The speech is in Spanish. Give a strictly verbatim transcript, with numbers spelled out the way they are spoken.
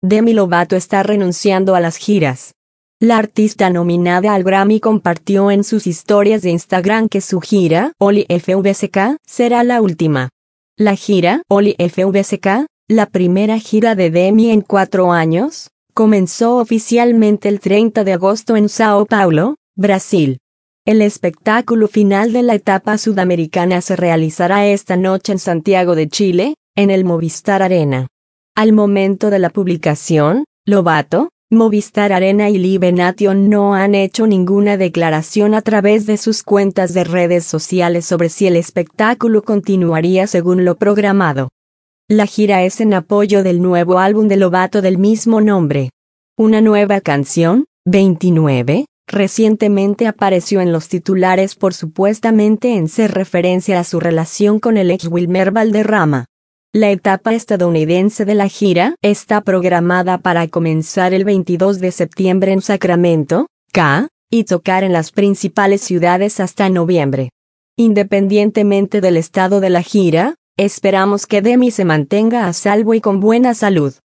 Demi Lovato está renunciando a las giras. La artista nominada al Grammy compartió en sus historias de Instagram que su gira, Only F V C K, será la última. La gira, Only F V C K, la primera gira de Demi en cuatro años, comenzó oficialmente el treinta de agosto en Sao Paulo, Brasil. El espectáculo final de la etapa sudamericana se realizará esta noche en Santiago de Chile, en el Movistar Arena. Al momento de la publicación, Lovato, Movistar Arena y Live Nation no han hecho ninguna declaración a través de sus cuentas de redes sociales sobre si el espectáculo continuaría según lo programado. La gira es en apoyo del nuevo álbum de Lovato del mismo nombre. Una nueva canción, veintinueve, recientemente apareció en los titulares por supuestamente en ser referencia a su relación con el ex Wilmer Valderrama. La etapa estadounidense de la gira está programada para comenzar el veintidós de septiembre en Sacramento, California, y tocar en las principales ciudades hasta noviembre. Independientemente del estado de la gira, esperamos que Demi se mantenga a salvo y con buena salud.